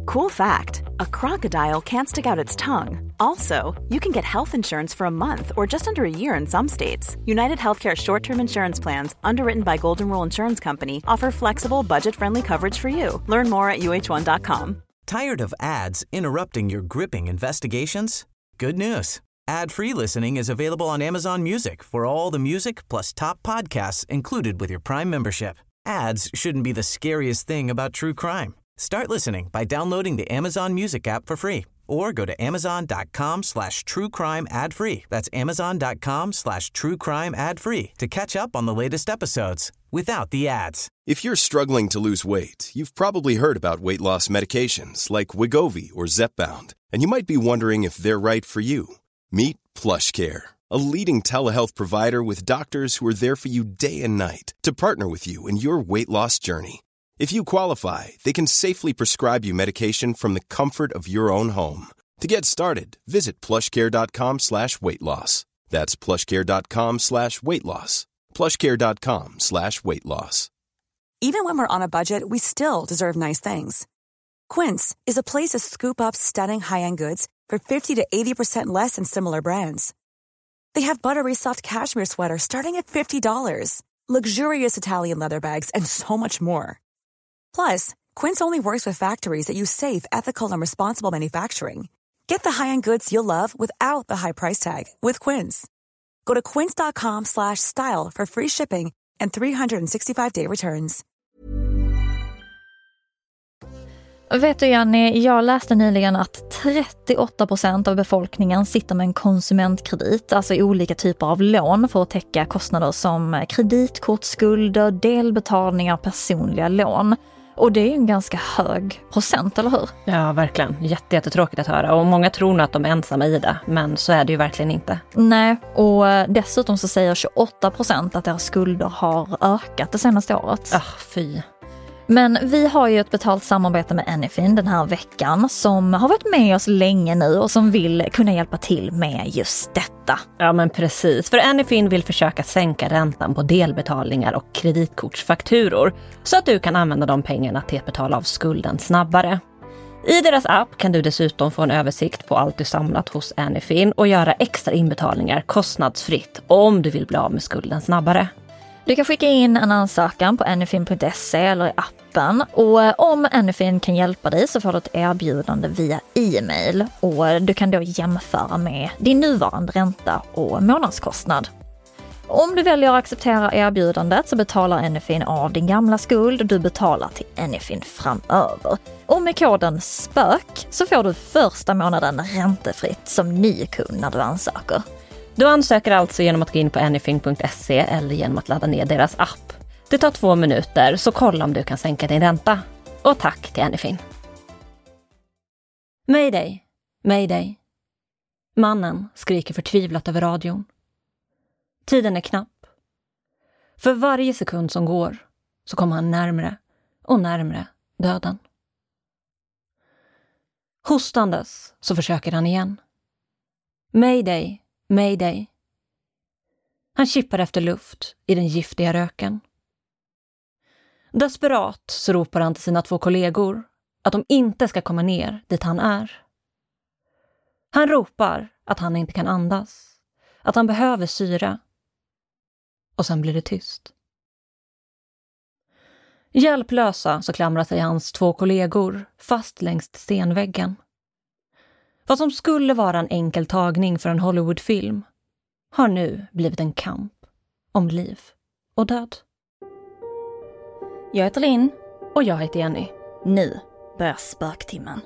Cool fact, a crocodile can't stick out its tongue. Also, you can get health insurance for a month or just under a year in some states. United Healthcare short-term insurance plans, underwritten by Golden Rule Insurance Company, offer flexible, budget-friendly coverage for you. Learn more at uh1.com. Tired of ads interrupting your gripping investigations? Good news. Ad-free listening is available on Amazon Music for all the music plus top podcasts included with your Prime membership. Ads shouldn't be the scariest thing about true crime. Start listening by downloading the Amazon Music app for free or go to amazon.com/truecrime ad-free. That's amazon.com/truecrime ad-free to catch up on the latest episodes without the ads. If you're struggling to lose weight, you've probably heard about weight loss medications like Wegovy or Zepbound, and you might be wondering if they're right for you. Meet PlushCare, a leading telehealth provider with doctors who are there for you day and night to partner with you in your weight loss journey. If you qualify, they can safely prescribe you medication from the comfort of your own home. To get started, visit plushcare.com/weightloss. That's plushcare.com/weightloss. plushcare.com/weightloss. Even when we're on a budget, we still deserve nice things. Quince is a place to scoop up stunning high-end goods for 50 to 80% less than similar brands. They have buttery soft cashmere sweaters starting at $50, luxurious Italian leather bags, and so much more. Plus, Quince only works with factories that use safe, ethical, and responsible manufacturing. Get the high-end goods you'll love without the high price tag with Quince. Go to quince.com/style for free shipping and 365-day returns. Vet du Jenny, jag läste nyligen att 38% av befolkningen sitter med en konsumentkredit, alltså olika typer av lån för att täcka kostnader som kreditkortsskulder, delbetalningar, personliga lån. Och det är ju en ganska hög procent, eller hur? Ja, verkligen. Jättetråkigt att höra. Och många tror nog att de är ensamma i det, men så är det ju verkligen inte. Nej, och dessutom så säger 28% att deras skulder har ökat det senaste året. Fy. Men vi har ju ett betalt samarbete med Anyfin den här veckan som har varit med oss länge nu och som vill kunna hjälpa till med just detta. Ja men precis, för Anyfin vill försöka sänka räntan på delbetalningar och kreditkortsfakturor så att du kan använda de pengarna till att betala av skulden snabbare. I deras app kan du dessutom få en översikt på allt du samlat hos Anyfin och göra extra inbetalningar kostnadsfritt om du vill bli av med skulden snabbare. Du kan skicka in en ansökan på anyfin.se eller i appen och om Anyfin kan hjälpa dig så får du ett erbjudande via e-mail och du kan då jämföra med din nuvarande ränta och månadskostnad. Om du väljer att acceptera erbjudandet så betalar Anyfin av din gamla skuld och du betalar till Anyfin framöver. Och med koden SPÖK så får du första månaden räntefritt som ny kund när du ansöker. Du ansöker alltså genom att gå in på anyfin.se eller genom att ladda ner deras app. Det tar 2 minuter, så kolla om du kan sänka din ränta. Och tack till Anyfin. Mayday, mayday. Mannen skriker förtvivlat över radion. Tiden är knapp. För varje sekund som går så kommer han närmare och närmare döden. Hostandes så försöker han igen. Mayday, mayday. Han kippar efter luft i den giftiga röken. Desperat så ropar han till sina 2 kollegor att de inte ska komma ner dit han är. Han ropar att han inte kan andas, att han behöver syra. Och sen blir det tyst. Hjälplösa så klamrar sig hans 2 kollegor fast längs stenväggen. Vad som skulle vara en enkel tagning för en Hollywoodfilm har nu blivit en kamp om liv och död. Jag heter Linn. Och jag heter Jenny. Nu börjar spöktimmen.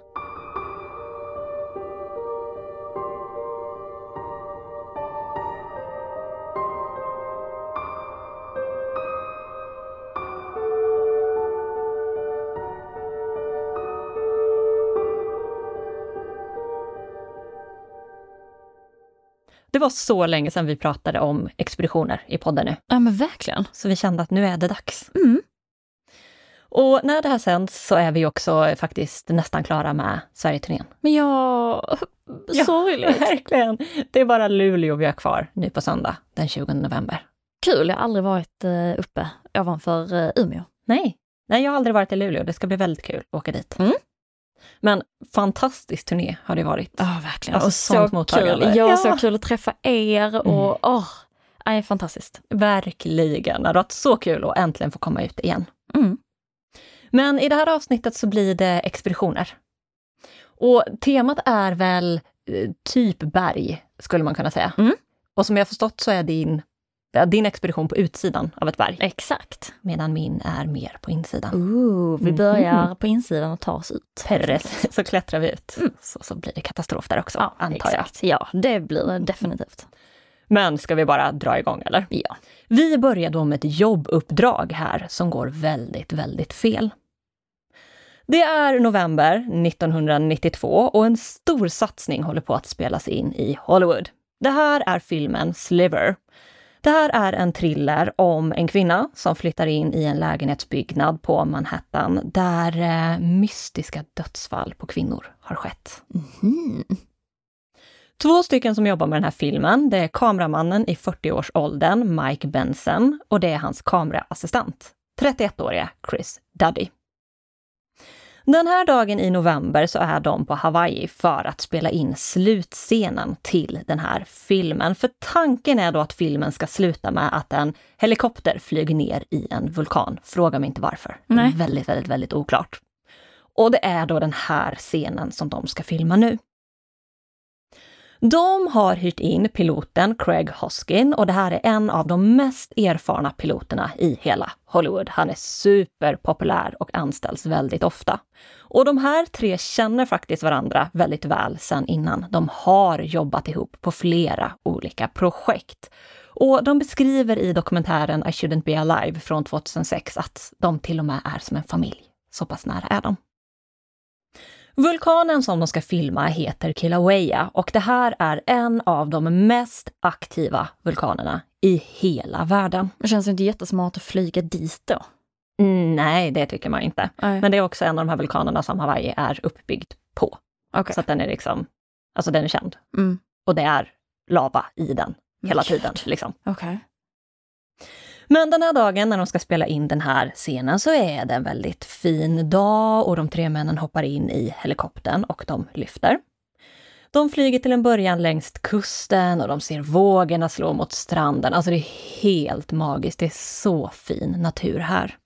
Det var så länge sedan vi pratade om expeditioner i podden nu. Ja men verkligen. Så vi kände att nu är det dags. Mm. Och när det här sänds så är vi också faktiskt nästan klara med Sverige-turnén. Men sorgligt. Ja, verkligen. Det är bara Luleå vi har kvar nu på söndag den 20 november. Kul, jag har aldrig varit uppe ovanför Umeå. Nej, jag har aldrig varit i Luleå. Det ska bli väldigt kul att åka dit. Mm. Men fantastisk turné har det varit. Ja, verkligen. Alltså, och sånt så mottagande. kul. Ja, så kul att träffa er och fantastiskt. Verkligen. Det har varit så kul att äntligen få komma ut igen. Men i det här avsnittet så blir det expeditioner. Och temat är väl typ berg, skulle man kunna säga. Och som jag har förstått så är din expedition på utsidan av ett berg. Exakt. Medan min är mer på insidan. Vi börjar på insidan och tar oss ut. Precis, så klättrar vi ut. Så blir det katastrof där också, antar exakt. Ja, det blir det definitivt. Men ska vi bara dra igång, eller? Ja. Vi börjar då med ett jobbuppdrag här som går väldigt, väldigt fel. Det är november 1992 och en stor satsning håller på att spelas in i Hollywood. Det här är filmen Sliver. Det här är en thriller om en kvinna som flyttar in i en lägenhetsbyggnad på Manhattan där mystiska dödsfall på kvinnor har skett. 2 stycken som jobbar med den här filmen, det är kameramannen i 40-årsåldern Mike Benson och det är hans kameraassistent, 31-åriga Chris Duddy. Den här dagen i november så är de på Hawaii för att spela in slutscenen till den här filmen. För tanken är då att filmen ska sluta med att en helikopter flyger ner i en vulkan. Fråga mig inte varför. Nej. Väldigt, väldigt, väldigt oklart. Och det är då den här scenen som de ska filma nu. De har hyrt in piloten Craig Hoskin och det här är en av de mest erfarna piloterna i hela Hollywood. Han är superpopulär och anställs väldigt ofta. Och de här 3 känner faktiskt varandra väldigt väl sedan innan. De har jobbat ihop på flera olika projekt. Och de beskriver i dokumentären I Shouldn't Be Alive från 2006 att de till och med är som en familj. Så pass nära är de. Vulkanen som de ska filma heter Kilauea och det här är en av de mest aktiva vulkanerna i hela världen. Det känns inte jättesmart att flyga dit då. Nej, det tycker man inte. Nej. Men det är också en av de här vulkanerna som Hawaii är uppbyggd på. Okay. Så att den är liksom, alltså den är känd. Mm. Och det är lava i den hela tiden. Liksom. Okay. Men den här dagen när de ska spela in den här scenen så är det en väldigt fin dag och de 3 männen hoppar in i helikoptern och de lyfter. De flyger till en början längs kusten och de ser vågorna slå mot stranden. Alltså det är helt magiskt, det är så fin natur här.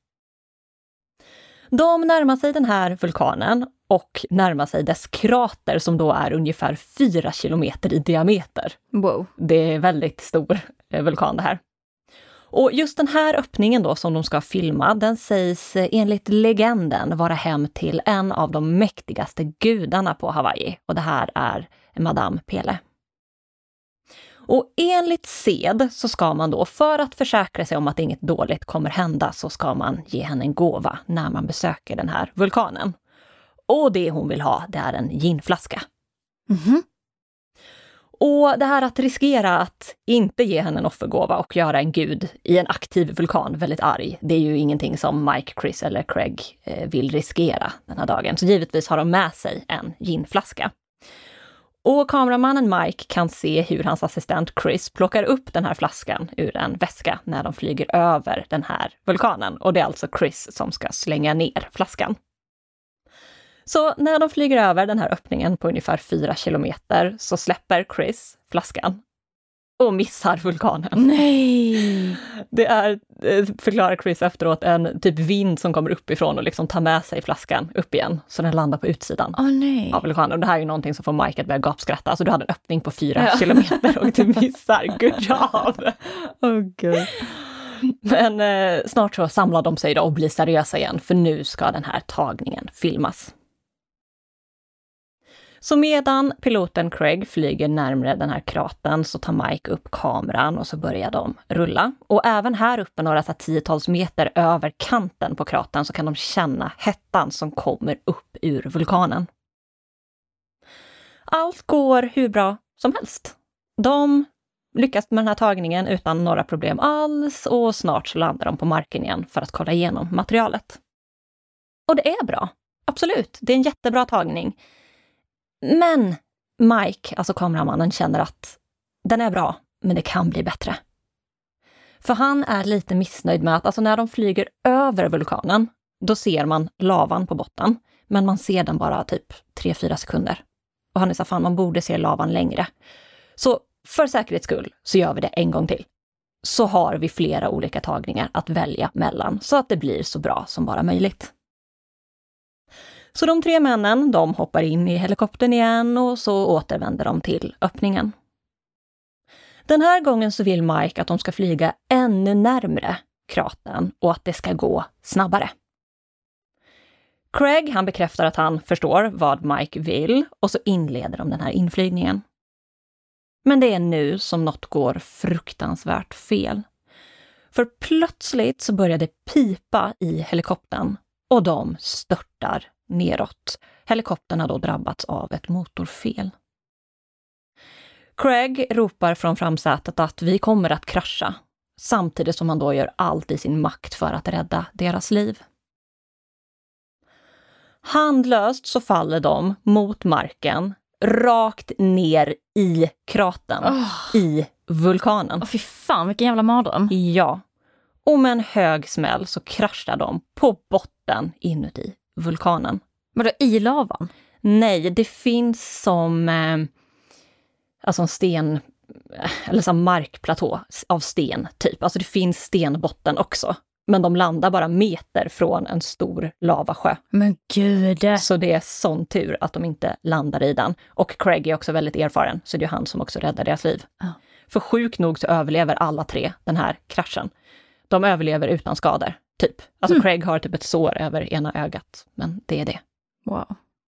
De närmar sig den här vulkanen och närmar sig dess krater som då är ungefär 4 kilometer i diameter. Wow. Det är väldigt stor vulkan det här. Och just den här öppningen då som de ska filma, den sägs enligt legenden vara hem till en av de mäktigaste gudarna på Hawaii. Och det här är Madame Pele. Och enligt sed så ska man då, för att försäkra sig om att inget dåligt kommer hända, så ska man ge henne en gåva när man besöker den här vulkanen. Och det hon vill ha, det är en ginflaska. Och det här att riskera att inte ge henne en offergåva och göra en gud i en aktiv vulkan väldigt arg, det är ju ingenting som Mike, Chris eller Craig vill riskera den här dagen. Så givetvis har de med sig en ginflaska. Och kameramannen Mike kan se hur hans assistent Chris plockar upp den här flaskan ur en väska när de flyger över den här vulkanen. Och det är alltså Chris som ska slänga ner flaskan. Så när de flyger över den här öppningen på ungefär 4 kilometer så släpper Chris flaskan och missar vulkanen. Nej! Det är, förklarar Chris efteråt, en typ vind som kommer uppifrån och liksom tar med sig flaskan upp igen. Så den landar på utsidan nej. av vulkanen. Och det här är ju någonting som får Mike att börja gapskratta. Alltså du hade en öppning på 4 kilometer och du missar. Good job! Gud. Men snart så samlar de sig då och blir seriösa igen. För nu ska den här tagningen filmas. Så medan piloten Craig flyger närmare den här kraten så tar Mike upp kameran och så börjar de rulla. Och även här uppe några 10-tals meter över kanten på kraten så kan de känna hettan som kommer upp ur vulkanen. Allt går hur bra som helst. De lyckas med den här tagningen utan några problem alls och snart så landar de på marken igen för att kolla igenom materialet. Och det är bra. Absolut, det är en jättebra tagning. Men Mike, alltså kameramannen, känner att den är bra, men det kan bli bättre. För han är lite missnöjd med att alltså när de flyger över vulkanen, då ser man lavan på botten. men man ser den bara typ 3-4 sekunder. Och han är så fan, man borde se lavan längre. Så för säkerhets skull så gör vi det en gång till. Så har vi flera olika tagningar att välja mellan så att det blir så bra som bara möjligt. Så de 3 männen, de hoppar in i helikoptern igen och så återvänder de till öppningen. Den här gången så vill Mike att de ska flyga ännu närmre kratern och att det ska gå snabbare. Craig, han bekräftar att han förstår vad Mike vill och så inleder de den här inflygningen. Men det är nu som något går fruktansvärt fel. För plötsligt så börjar det pipa i helikoptern och de störtar neråt. Helikoptern har då drabbats av ett motorfel. Craig ropar från framsätet att vi kommer att krascha, samtidigt som han då gör allt i sin makt för att rädda deras liv. Handlöst så faller de mot marken, rakt ner i kratern, i vulkanen. Fy fan, vilken jävla mardröm. Ja, och med en hög smäll så kraschar de på botten inuti vulkanen. Vadå, i lavan? Nej, det finns som alltså en sten, eller som markplatå av sten typ. Alltså det finns stenbotten också. Men de landar bara meter från en stor lavasjö. Men gud. Så det är sån tur att de inte landar i den. Och Craig är också väldigt erfaren, så det är han som också räddar deras liv. För sjukt nog så överlever alla 3 den här kraschen. De överlever utan skador, typ. Alltså Craig har typ ett sår över ena ögat, men det är det. Wow.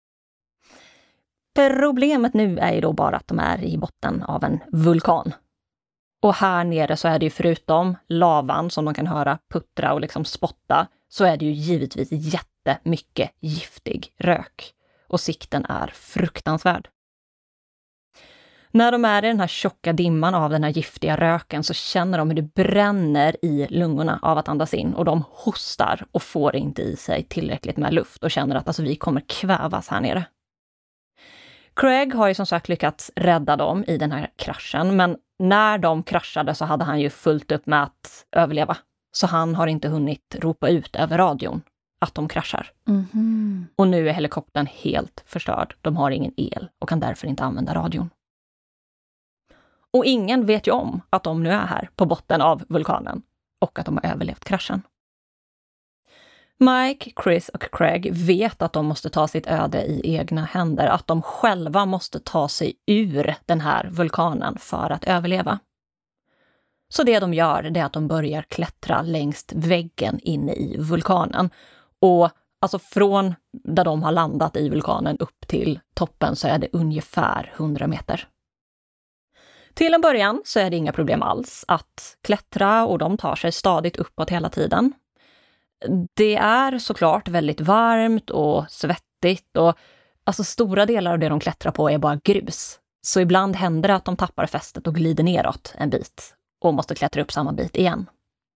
Problemet nu är ju då bara att de är i botten av en vulkan. Och här nere så är det ju förutom lavan som de kan höra puttra och liksom spotta, så är det ju givetvis jättemycket giftig rök. Och sikten är fruktansvärd. När de är i den här tjocka dimman av den här giftiga röken så känner de hur det bränner i lungorna av att andas in. Och de hostar och får inte i sig tillräckligt med luft och känner att alltså, vi kommer kvävas här nere. Craig har ju som sagt lyckats rädda dem i den här kraschen, men när de kraschade så hade han ju fullt upp med att överleva. Så han har inte hunnit ropa ut över radion att de kraschar. Mm-hmm. Och nu är helikoptern helt förstörd. De har ingen el och kan därför inte använda radion. Och ingen vet ju om att de nu är här på botten av vulkanen och att de har överlevt kraschen. Mike, Chris och Craig vet att de måste ta sitt öde i egna händer, att de själva måste ta sig ur den här vulkanen för att överleva. Så det de gör, det är att de börjar klättra längs väggen inne i vulkanen. Och alltså från där de har landat i vulkanen upp till toppen så är det ungefär 100 meter. Till en början så är det inga problem alls att klättra och de tar sig stadigt uppåt hela tiden. Det är såklart väldigt varmt och svettigt och alltså stora delar av det de klättrar på är bara grus. Så ibland händer det att de tappar fästet och glider neråt en bit och måste klättra upp samma bit igen.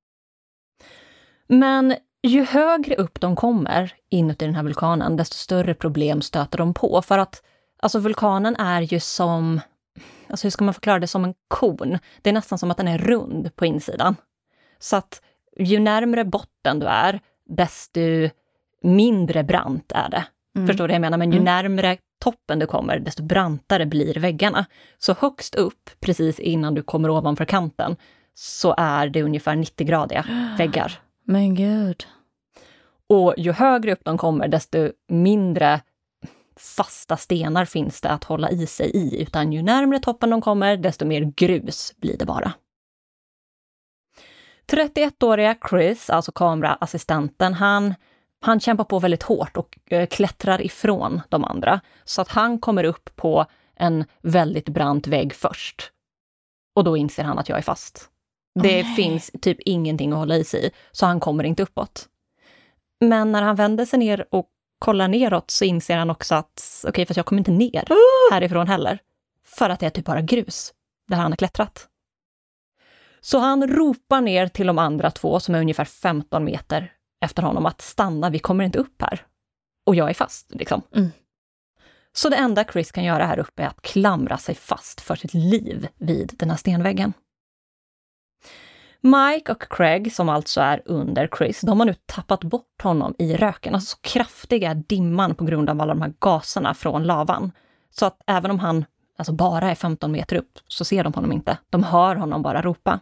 Men ju högre upp de kommer inuti den här vulkanen, desto större problem stöter de på. För att alltså vulkanen är ju som, alltså hur ska man förklara det, som en kon. Det är nästan som att den är rund på insidan. Så att ju närmare botten du är, desto mindre brant är det. Förstår du vad jag menar? Men ju närmare toppen du kommer, desto brantare blir väggarna. Så högst upp, precis innan du kommer ovanför kanten, så är det ungefär 90-gradiga väggar. Men gud. Och ju högre upp de kommer, desto mindre fasta stenar finns det att hålla i sig i. Utan ju närmare toppen de kommer, desto mer grus blir det bara. 31-åriga Chris, alltså kameraassistenten, han kämpar på väldigt hårt och klättrar ifrån de andra. Så att han kommer upp på en väldigt brant vägg först. Och då inser han att jag är fast. Det finns typ ingenting att hålla i sig i, så han kommer inte uppåt. Men när han vänder sig ner och kollar neråt så inser han också att okej, fast jag kommer inte ner härifrån heller. För att det är typ bara grus där han har klättrat. Så han ropar ner till de andra 2 som är ungefär 15 meter efter honom att stanna, vi kommer inte upp här. Och jag är fast liksom. Så det enda Chris kan göra här uppe är att klamra sig fast för sitt liv vid den här stenväggen. Mike och Craig, som alltså är under Chris, de har nu tappat bort honom i röken. Alltså så kraftiga dimman på grund av alla de här gaserna från lavan. Så att även om han alltså bara är 15 meter upp så ser de honom inte. De hör honom bara ropa.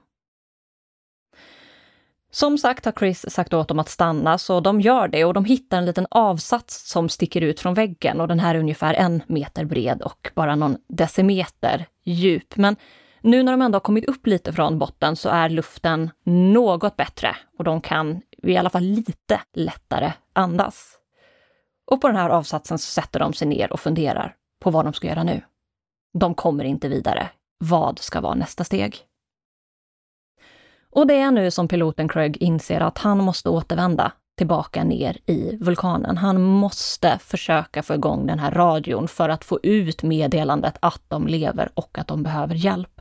Som sagt har Chris sagt åt dem att stanna, så de gör det och de hittar en liten avsats som sticker ut från väggen, och den här är ungefär 1 meter bred och bara någon decimeter djup. Men nu när de ändå har kommit upp lite från botten så är luften något bättre och de kan i alla fall lite lättare andas. Och på den här avsatsen så sätter de sig ner och funderar på vad de ska göra nu. De kommer inte vidare. Vad ska vara nästa steg? Och det är nu som piloten Craig inser att han måste återvända tillbaka ner i vulkanen. Han måste försöka få igång den här radion för att få ut meddelandet att de lever och att de behöver hjälp.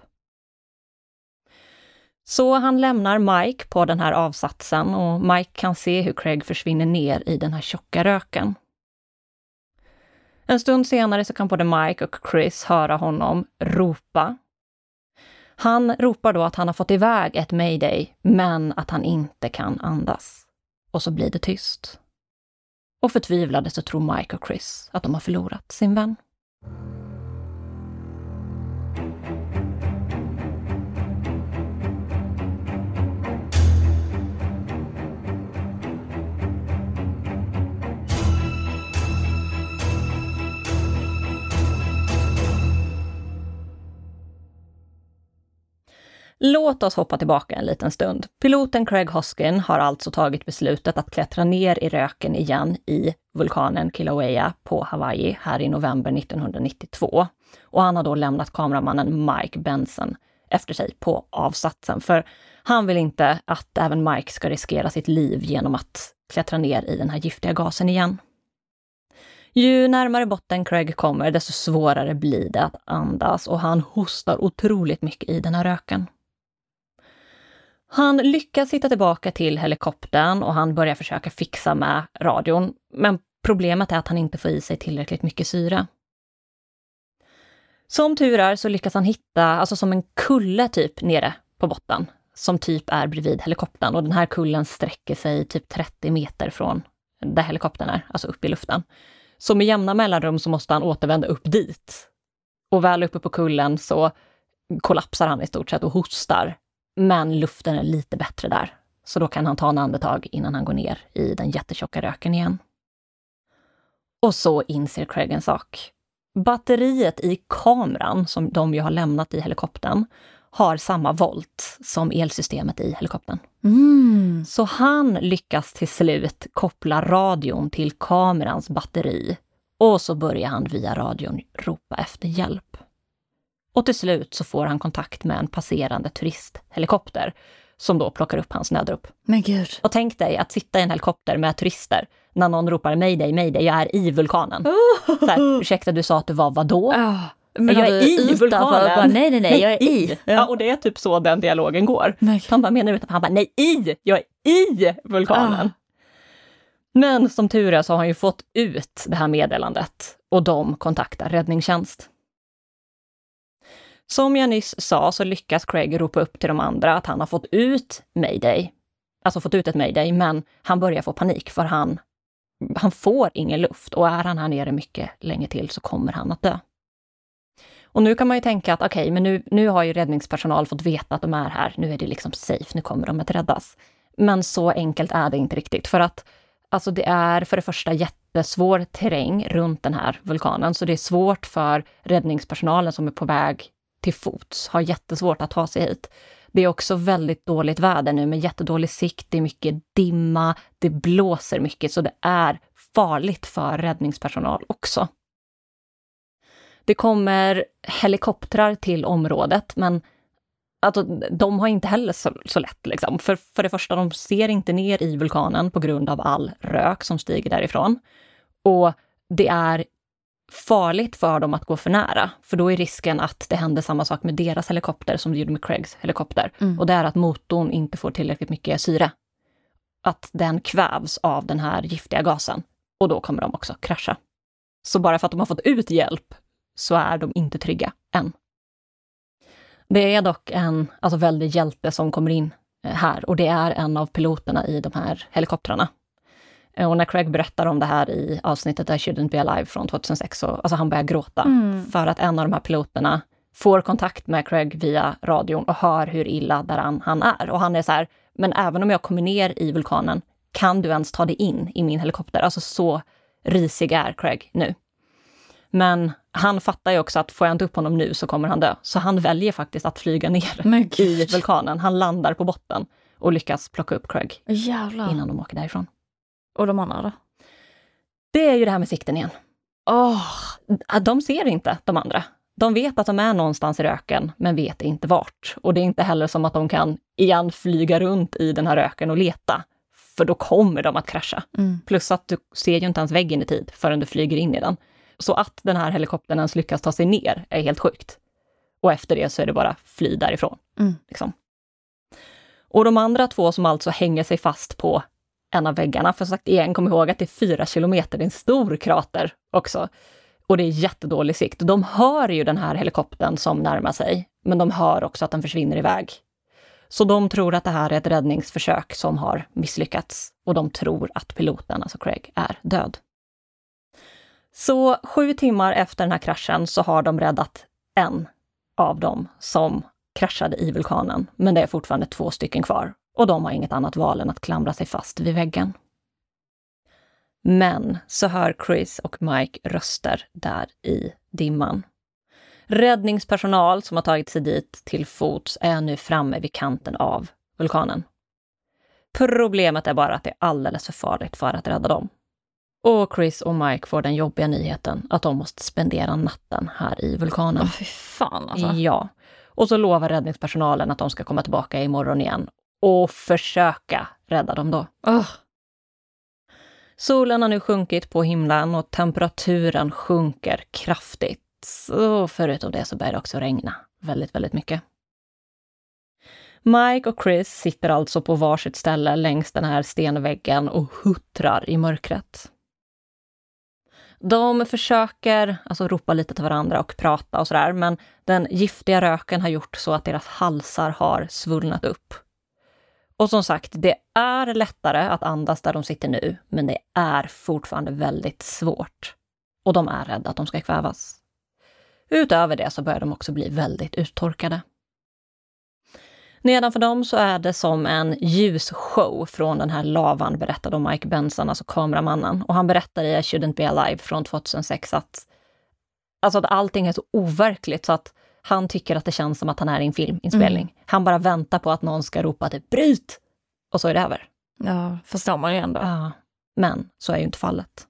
Så han lämnar Mike på den här avsatsen och Mike kan se hur Craig försvinner ner i den här tjocka röken. En stund senare så kan både Mike och Chris höra honom ropa. Han ropar då att han har fått iväg ett mayday, men att han inte kan andas. Och så blir det tyst. Och förtvivlade så tror Mike och Chris att de har förlorat sin vän. Låt oss hoppa tillbaka en liten stund. Piloten Craig Hoskin har alltså tagit beslutet att klättra ner i röken igen i vulkanen Kilauea på Hawaii här i november 1992. Och han har då lämnat kameramannen Mike Benson efter sig på avsatsen. För han vill inte att även Mike ska riskera sitt liv genom att klättra ner i den här giftiga gasen igen. Ju närmare botten Craig kommer, desto svårare blir det att andas och han hostar otroligt mycket i den här röken. Han lyckas hitta tillbaka till helikoptern och han börjar försöka fixa med radion. Men problemet är att han inte får i sig tillräckligt mycket syre. Som tur är så lyckas han hitta, alltså som en kulle typ nere på botten, som typ är bredvid helikoptern. Och den här kullen sträcker sig typ 30 meter från där helikoptern är, alltså upp i luften. Så med jämna mellanrum så måste han återvända upp dit. Och väl uppe på kullen så kollapsar han i stort sett och hostar. Men luften är lite bättre där. Så då kan han ta en andetag innan han går ner i den jättetjocka röken igen. Och så inser Craig en sak. Batteriet i kameran som de ju har lämnat i helikoptern har samma volt som elsystemet i helikoptern. Så han lyckas till slut koppla radion till kamerans batteri. Och så börjar han via radion ropa efter hjälp. Och till slut så får han kontakt med en passerande turisthelikopter som då plockar upp hans nödrop. Men gud. Och tänk dig att sitta i en helikopter med turister när någon ropar mayday, mayday, jag är i vulkanen. Så här, ursäkta, du sa att du var vadå? Men jag är i vulkanen. Bara, nej, jag är i. Ja, och det är typ så den dialogen går. Han bara menar utanför, han bara nej, jag är i vulkanen. Men som tur är så har han ju fått ut det här meddelandet och de kontaktar räddningstjänst. Som jag nyss sa så lyckas Craig ropa upp till de andra att han har fått ut mayday. Alltså fått ut ett mayday, men han börjar få panik för han får ingen luft. Och är han här nere mycket länge till så kommer han att dö. Och nu kan man ju tänka att okej, men nu har ju räddningspersonal fått veta att de är här. Nu är det liksom safe, nu kommer de att räddas. Men så enkelt är det inte riktigt. För att alltså det är för det första jättesvår terräng runt den här vulkanen. Så det är svårt för räddningspersonalen som är på väg till fots, har jättesvårt att ta sig hit. Det är också väldigt dåligt väder nu med jättedålig sikt, det är mycket dimma, det blåser mycket så det är farligt för räddningspersonal också. Det kommer helikoptrar till området men alltså, de har inte heller så lätt liksom. För det första, de ser inte ner i vulkanen på grund av all rök som stiger därifrån. Och det är farligt för dem att gå för nära. För då är risken att det händer samma sak med deras helikopter som det gjorde med Craigs helikopter. Och det är att motorn inte får tillräckligt mycket syre. Att den kvävs av den här giftiga gasen. Och då kommer de också krascha. Så bara för att de har fått ut hjälp så är de inte trygga än. Det är dock en väldig hjälte som kommer in här. Och det är en av piloterna i de här helikoptrarna. Och när Craig berättar om det här i avsnittet I Shouldn't Be Alive från 2006 så alltså han börjar gråta. För att en av de här piloterna får kontakt med Craig via radion och hör hur illa däran han är. Och han är så här, men även om jag kommer ner i vulkanen, kan du ens ta dig in i min helikopter? Alltså så risig är Craig nu. Men han fattar ju också att får jag inte upp honom nu så kommer han dö. Så han väljer faktiskt att flyga ner i vulkanen. Han landar på botten och lyckas plocka upp Craig. Jävlar. Innan de åker därifrån. Och de andra då? Det är ju det här med sikten igen. De ser inte de andra. De vet att de är någonstans i röken, men vet inte vart. Och det är inte heller som att de kan igen flyga runt i den här röken och leta. För då kommer de att krascha. Plus att du ser ju inte ens väggen i tid förrän du flyger in i den. Så att den här helikoptern ens lyckas ta sig ner är helt sjukt. Och efter det så är det bara fly därifrån. Liksom. Och de andra två som alltså hänger sig fast på en av väggarna. För sagt igen, kom ihåg att det är 4 kilometer. Det är en stor krater också. Och det är jättedålig sikt. De hör ju den här helikoptern som närmar sig. Men de hör också att den försvinner iväg. Så de tror att det här är ett räddningsförsök som har misslyckats. Och de tror att piloten, alltså Craig, är död. Så 7 timmar efter den här kraschen så har de räddat en av dem som kraschade i vulkanen. Men det är fortfarande 2 stycken kvar. Och de har inget annat val än att klamra sig fast vid väggen. Men så hör Chris och Mike röster där i dimman. Räddningspersonal som har tagit sig dit till fots är nu framme vid kanten av vulkanen. Problemet är bara att det är alldeles för farligt för att rädda dem. Och Chris och Mike får den jobbiga nyheten att de måste spendera natten här i vulkanen. Fy fan alltså. Ja. Och så lovar räddningspersonalen att de ska komma tillbaka imorgon igen. Och försöka rädda dem då. Solen har nu sjunkit på himlen och temperaturen sjunker kraftigt. Och förutom det så börjar det också regna väldigt, väldigt mycket. Mike och Chris sitter alltså på varsitt ställe längs den här stenväggen och huttrar i mörkret. De försöker alltså ropa lite till varandra och prata och sådär, men den giftiga röken har gjort så att deras halsar har svullnat upp. Och som sagt, det är lättare att andas där de sitter nu, men det är fortfarande väldigt svårt. Och de är rädda att de ska kvävas. Utöver det så börjar de också bli väldigt uttorkade. Nedanför dem så är det som en ljusshow från den här lavan, berättade om Mike Benson, alltså kameramannen. Och han berättar i I Shouldn't Be Alive från 2006 att allting är så overkligt så att han tycker att det känns som att han är i en filminspelning. Han bara väntar på att någon ska ropa typ bryt! Och så är det över. Ja, förstår man ju ändå. Ja, men så är ju inte fallet.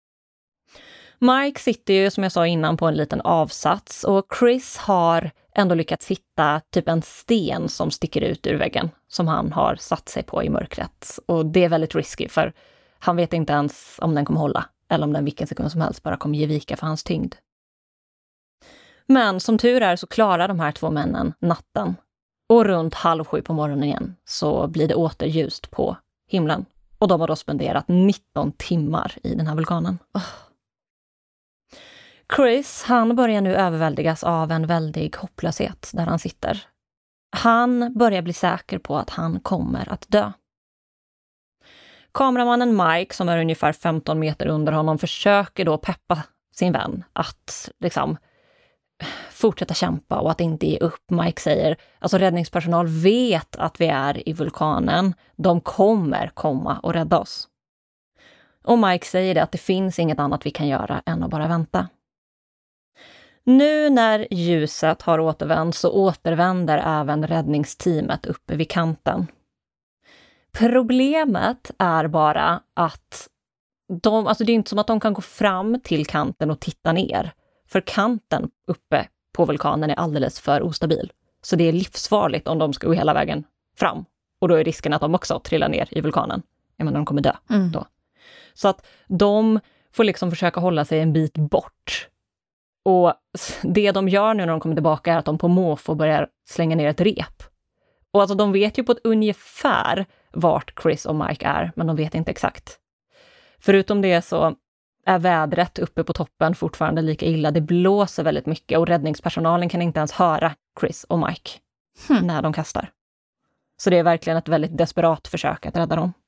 Mike sitter ju som jag sa innan på en liten avsats och Chris har ändå lyckats hitta typ en sten som sticker ut ur väggen som han har satt sig på i mörkret. Och det är väldigt risky för han vet inte ens om den kommer hålla eller om den vilken sekund som helst bara kommer ge vika för hans tyngd. Men som tur är så klarar de här 2 männen natten. Och runt 6:30 på morgonen igen så blir det åter ljust på himlen. Och de har då spenderat 19 timmar i den här vulkanen. Chris, han börjar nu överväldigas av en väldig hopplöshet där han sitter. Han börjar bli säker på att han kommer att dö. Kameramannen Mike, som är ungefär 15 meter under honom, försöker då peppa sin vän att liksom fortsätta kämpa och att inte ge upp. Mike säger, alltså räddningspersonal vet att vi är i vulkanen. De kommer komma och rädda oss. Och Mike säger det att det finns inget annat vi kan göra än att bara vänta. Nu när ljuset har återvänt så återvänder även räddningsteamet uppe vid kanten. Problemet är bara att det är inte som att de kan gå fram till kanten och titta ner. För kanten uppe på vulkanen är alldeles för ostabil. Så det är livsfarligt om de ska gå hela vägen fram. Och då är risken att de också trillar ner i vulkanen. Jag menar, de kommer dö då. Så att de får liksom försöka hålla sig en bit bort. Och det de gör nu när de kommer tillbaka är att de på måfå börjar slänga ner ett rep. Och alltså de vet ju på ett ungefär vart Chris och Mike är, men de vet inte exakt. Förutom det så är vädret uppe på toppen fortfarande lika illa. Det blåser väldigt mycket och räddningspersonalen kan inte ens höra Chris och Mike när de kastar. Så det är verkligen ett väldigt desperat försök att rädda dem.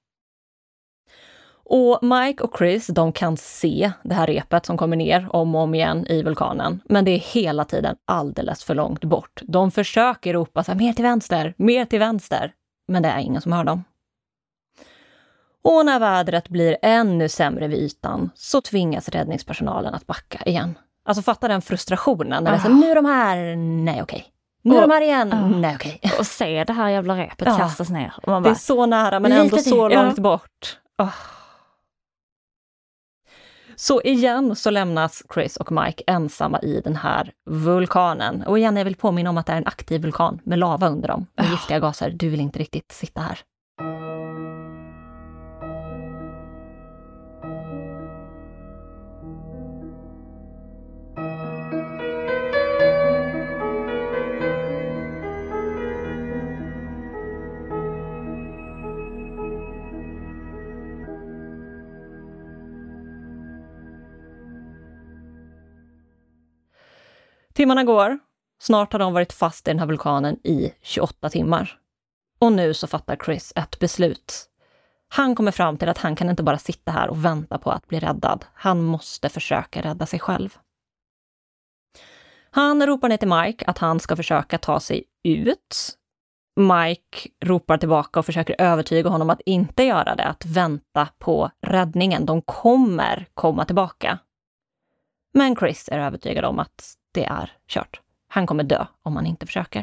Och Mike och Chris, de kan se det här repet som kommer ner om och om igen i vulkanen. Men det är hela tiden alldeles för långt bort. De försöker ropa så här, mer till vänster, mer till vänster. Men det är ingen som hör dem. Och när vädret blir ännu sämre vid ytan så tvingas räddningspersonalen att backa igen. Alltså fatta den frustrationen. När det är så, nu är de här, nej okej. Nu är de här igen, nej okej. Och se det här jävla repet kastas ner. Och man bara, det är så nära men ändå så långt bort. Så igen så lämnas Chris och Mike ensamma i den här vulkanen. Och igen, jag vill påminna om att det är en aktiv vulkan med lava under dem. Med giftiga gaser. Du vill inte riktigt sitta här. Timmarna går. Snart har de varit fast i den här vulkanen i 28 timmar. Och nu så fattar Chris ett beslut. Han kommer fram till att han kan inte bara sitta här och vänta på att bli räddad. Han måste försöka rädda sig själv. Han ropar ner till Mike att han ska försöka ta sig ut. Mike ropar tillbaka och försöker övertyga honom att inte göra det. Att vänta på räddningen. De kommer komma tillbaka. Men Chris är övertygad om att det är kört. Han kommer dö om han inte försöker.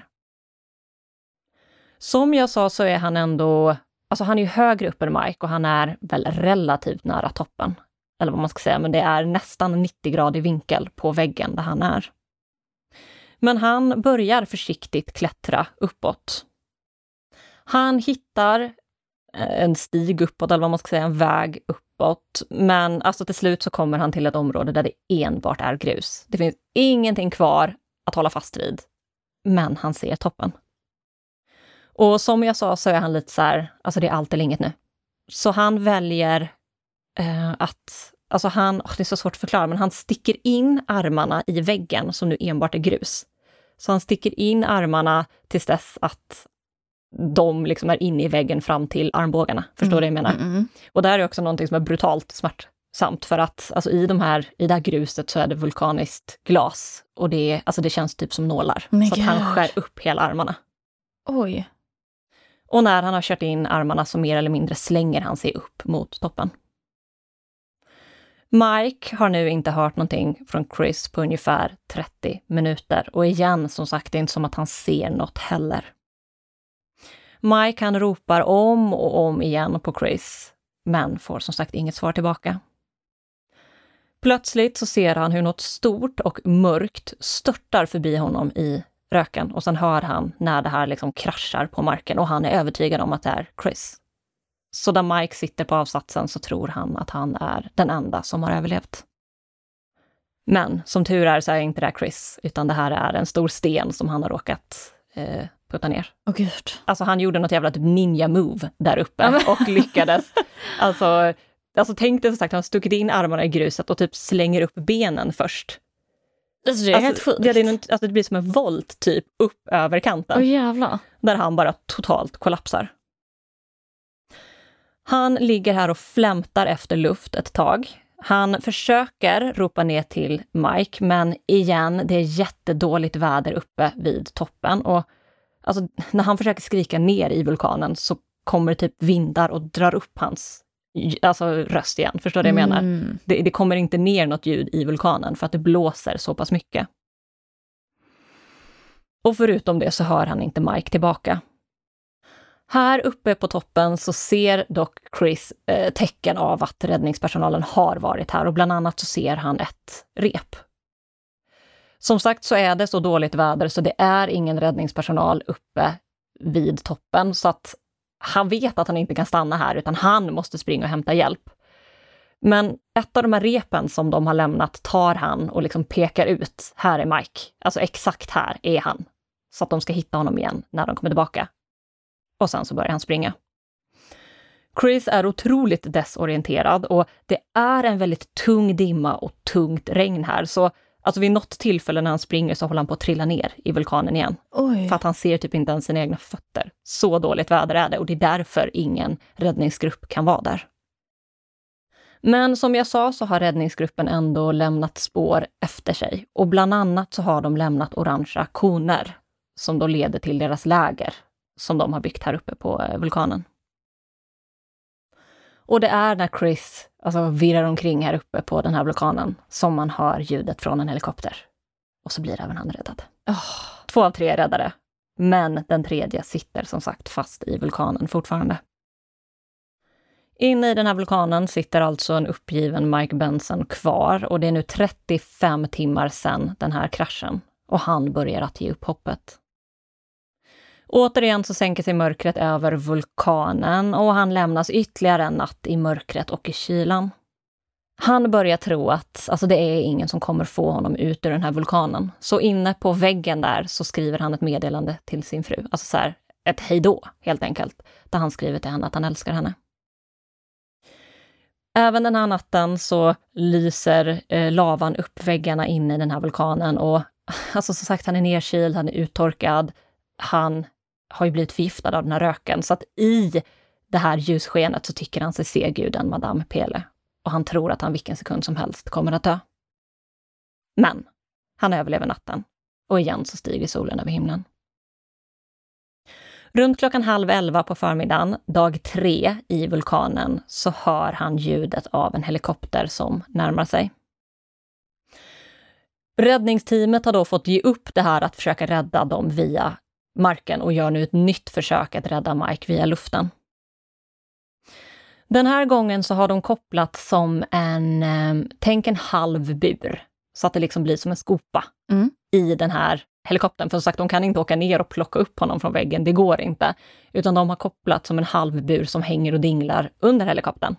Som jag sa så är han ändå, alltså han är ju högre upp än Mike och han är väl relativt nära toppen. Eller vad man ska säga, men det är nästan 90-gradig vinkel på väggen där han är. Men han börjar försiktigt klättra uppåt. Han hittar en stig uppåt, eller vad man ska säga, en väg uppåt. Men alltså till slut så kommer han till ett område där det enbart är grus. Det finns ingenting kvar att hålla fast vid. Men han ser toppen. Och som jag sa så är han lite så här, alltså det är allt eller inget nu. Så han väljer att, alltså han, det är så svårt att förklara, men han sticker in armarna i väggen som nu enbart är grus. Så han sticker in armarna tills dess att de liksom är inne i väggen fram till armbågarna. Förstår du vad jag menar? Och där är också någonting som är brutalt smärtsamt för att alltså i det här gruset så är det vulkaniskt glas och det känns typ som nålar. Så att han skär upp hela armarna. Oj. Och när han har kört in armarna så mer eller mindre slänger han sig upp mot toppen. Mike har nu inte hört någonting från Chris på ungefär 30 minuter. Och igen, som sagt, det är inte som att han ser något heller. Mike han ropar om och om igen på Chris, men får som sagt inget svar tillbaka. Plötsligt så ser han hur något stort och mörkt störtar förbi honom i röken och sen hör han när det här liksom kraschar på marken och han är övertygad om att det är Chris. Så där Mike sitter på avsatsen så tror han att han är den enda som har överlevt. Men som tur är så är inte det Chris, utan det här är en stor sten som han har råkat putta ner. Åh gud. Alltså han gjorde något jävla typ ninja-move där uppe och lyckades. Alltså tänk dig som sagt, han stuckit in armarna i gruset och typ slänger upp benen först. Alltså det är helt sjukt. Det blir som en volt typ upp över kanten. Åh jävlar. Där han bara totalt kollapsar. Han ligger här och flämtar efter luft ett tag. Han försöker ropa ner till Mike, men igen, det är jättedåligt väder uppe vid toppen. Och alltså, när han försöker skrika ner i vulkanen så kommer det typ vindar och drar upp hans röst igen. Förstår du vad jag menar? Det kommer inte ner något ljud i vulkanen för att det blåser så pass mycket. Och förutom det så hör han inte Mike tillbaka. Här uppe på toppen så ser dock Chris tecken av att räddningspersonalen har varit här och bland annat så ser han ett rep. Som sagt så är det så dåligt väder så det är ingen räddningspersonal uppe vid toppen så att han vet att han inte kan stanna här utan han måste springa och hämta hjälp. Men ett av de här repen som de har lämnat tar han och liksom pekar ut, här är Mike. Alltså exakt här är han. Så att de ska hitta honom igen när de kommer tillbaka. Och sen så börjar han springa. Chris är otroligt desorienterad och det är en väldigt tung dimma och tungt regn här. Så Alltså vid något tillfälle när han springer så håller han på att trilla ner i vulkanen igen. Oj. För att han ser typ inte ens sina egna fötter. Så dåligt väder är det och det är därför ingen räddningsgrupp kan vara där. Men som jag sa så har räddningsgruppen ändå lämnat spår efter sig. Och bland annat så har de lämnat orangea koner som då leder till deras läger som de har byggt här uppe på vulkanen. Och det är när Chris virrar omkring här uppe på den här vulkanen som man hör ljudet från en helikopter. Och så blir även han räddad. 2 av 3 är räddade. Men den 3:e sitter som sagt fast i vulkanen fortfarande. Inne i den här vulkanen sitter alltså en uppgiven Mike Benson kvar. Och det är nu 35 timmar sedan den här kraschen. Och han börjar att ge upp hoppet. Återigen så sänker sig mörkret över vulkanen och han lämnas ytterligare en natt i mörkret och i kylan. Han börjar tro att det är ingen som kommer få honom ut ur den här vulkanen. Så inne på väggen där så skriver han ett meddelande till sin fru. Ett hejdå helt enkelt. Där han skriver till henne att han älskar henne. Även den här natten så lyser lavan upp väggarna inne i den här vulkanen. Och som sagt, han är nedkyld, han är uttorkad. Han har ju blivit förgiftad av den här röken. Så att i det här ljusskenet så tycker han sig se guden Madame Pele. Och han tror att han vilken sekund som helst kommer att dö. Men han överlever natten. Och igen så stiger solen över himlen. Runt 10:30 på förmiddagen, dag 3 i vulkanen, så hör han ljudet av en helikopter som närmar sig. Räddningsteamet har då fått ge upp det här att försöka rädda dem via marken och gör nu ett nytt försök att rädda Mike via luften. Den här gången så har de kopplat som tänk en halv bur. Så att det liksom blir som en skopa i den här helikoptern. För som sagt, de kan inte åka ner och plocka upp honom från väggen. Det går inte. Utan de har kopplat som en halv bur som hänger och dinglar under helikoptern.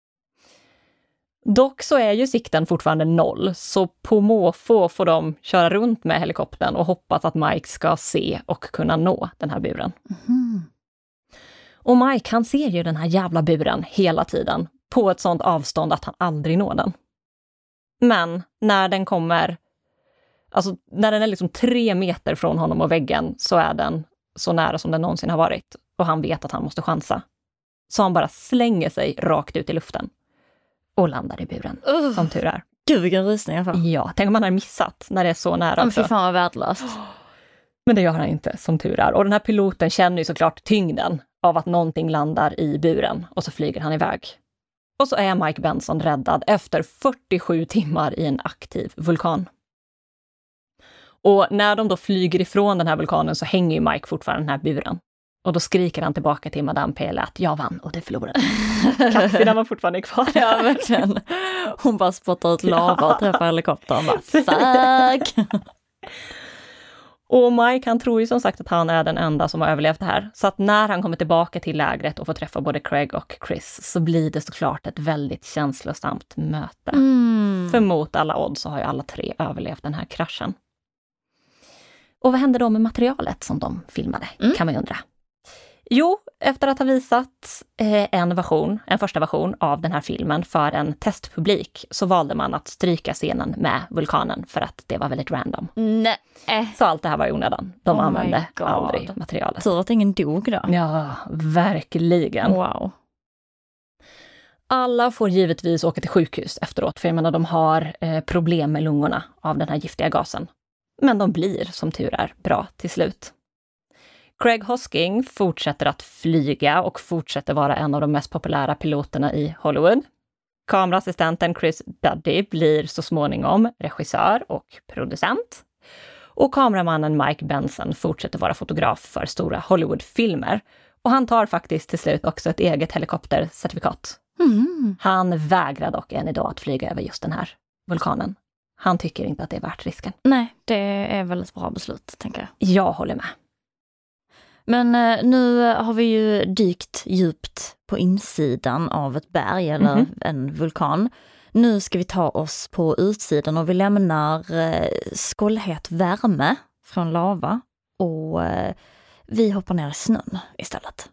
Dock så är ju sikten fortfarande 0. Så på måfå får de köra runt med helikoptern och hoppas att Mike ska se och kunna nå den här buren. Mm. Och Mike, han ser ju den här jävla buren hela tiden. På ett sånt avstånd att han aldrig når den. Men när den kommer, när den är liksom 3 meter från honom och väggen, så är den så nära som den någonsin har varit. Och han vet att han måste chansa. Så han bara slänger sig rakt ut i luften. Och landar i buren, som tur är. Gud, vilken rysning jag får. Ja, tänk om han har missat när det är så nära också. Men fy fan vad värdelöst. Men det gör han inte, som tur är. Och den här piloten känner ju såklart tyngden av att någonting landar i buren. Och så flyger han iväg. Och så är Mike Benson räddad efter 47 timmar i en aktiv vulkan. Och när de då flyger ifrån den här vulkanen så hänger ju Mike fortfarande den här buren. Och då skriker han tillbaka till Madame Pele att jag vann och det förlorade. Kaxina var fortfarande kvar. Ja, verkligen. Hon bara spottar ut lava och träffar helikoptern. Bara, fuck! Och Mike, han tror ju som sagt att han är den enda som har överlevt det här. Så att när han kommer tillbaka till lägret och får träffa både Craig och Chris så blir det såklart ett väldigt känslosamt möte. För mot alla odds så har ju alla 3 överlevt den här kraschen. Och vad hände då med materialet som de filmade, kan man ju undra. Jo, efter att ha visat en första version av den här filmen för en testpublik så valde man att stryka scenen med vulkanen för att det var väldigt random. Nej. Så allt det här var i onödan. De använde aldrig materialet. Tur att ingen dog då. Ja, verkligen. Wow. Alla får givetvis åka till sjukhus efteråt, för jag menar, de har problem med lungorna av den här giftiga gasen. Men de blir, som tur är, bra till slut. Craig Hosking fortsätter att flyga och fortsätter vara en av de mest populära piloterna i Hollywood. Kameraassistenten Chris Duddy blir så småningom regissör och producent. Och kameramannen Mike Benson fortsätter vara fotograf för stora Hollywoodfilmer. Och han tar faktiskt till slut också ett eget helikoptercertifikat. Han vägrar dock än idag att flyga över just den här vulkanen. Han tycker inte att det är värt risken. Nej, det är väl ett bra beslut, tänker jag. Jag håller med. Men nu har vi ju dykt djupt på insidan av ett berg eller en vulkan. Nu ska vi ta oss på utsidan och vi lämnar skållhet värme från lava och vi hoppar ner i snön istället.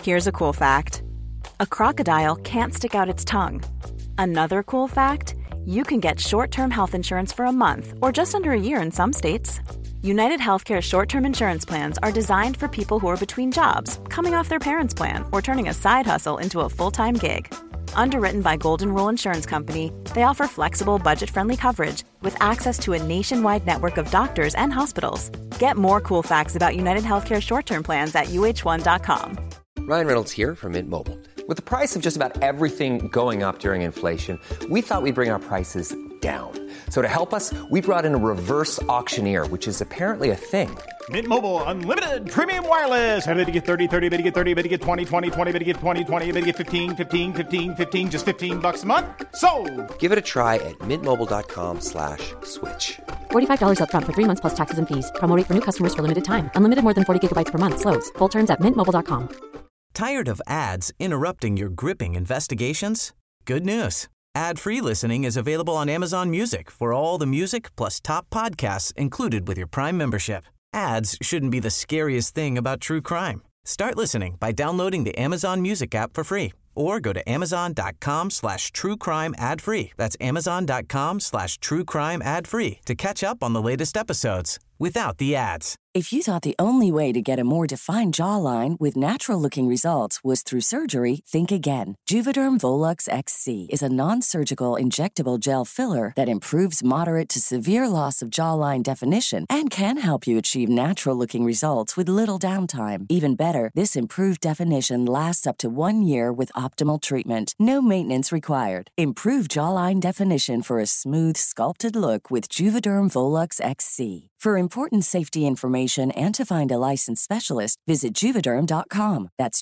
Here's a cool fact. A crocodile can't stick out its tongue. Another cool fact, you can get short-term health insurance for a month or just under a year in some states. United Healthcare short-term insurance plans are designed for people who are between jobs, coming off their parents' plan, or turning a side hustle into a full-time gig. Underwritten by Golden Rule Insurance Company, they offer flexible, budget-friendly coverage with access to a nationwide network of doctors and hospitals. Get more cool facts about United Healthcare short-term plans at uh1.com. Ryan Reynolds here from Mint Mobile. With the price of just about everything going up during inflation, we thought we'd bring our prices down. So to help us, we brought in a reverse auctioneer, which is apparently a thing. Mint Mobile Unlimited Premium Wireless. How to get 30, 30, how to get 30, how to get 20, 20, 20, how to get 20, 20, how to get 15, 15, 15, 15, just $15 a month? Sold! Give it a try at mintmobile.com/switch. $45 up front for 3 months plus taxes and fees. Promo rate for new customers for limited time. Unlimited more than 40 gigabytes per month. Slows full terms at mintmobile.com. Tired of ads interrupting your gripping investigations? Good news. Ad-free listening is available on Amazon Music for all the music plus top podcasts included with your Prime membership. Ads shouldn't be the scariest thing about true crime. Start listening by downloading the Amazon Music app for free or go to amazon.com/truecrime ad-free. That's amazon.com/truecrime ad-free to catch up on the latest episodes without the ads. If you thought the only way to get a more defined jawline with natural-looking results was through surgery, think again. Juvederm Volux XC is a non-surgical injectable gel filler that improves moderate to severe loss of jawline definition and can help you achieve natural-looking results with little downtime. Even better, this improved definition lasts up to 1 year with optimal treatment. No maintenance required. Improve jawline definition for a smooth, sculpted look with Juvederm Volux XC. For important safety information and to find a licensed specialist, visit Juvederm.com. That's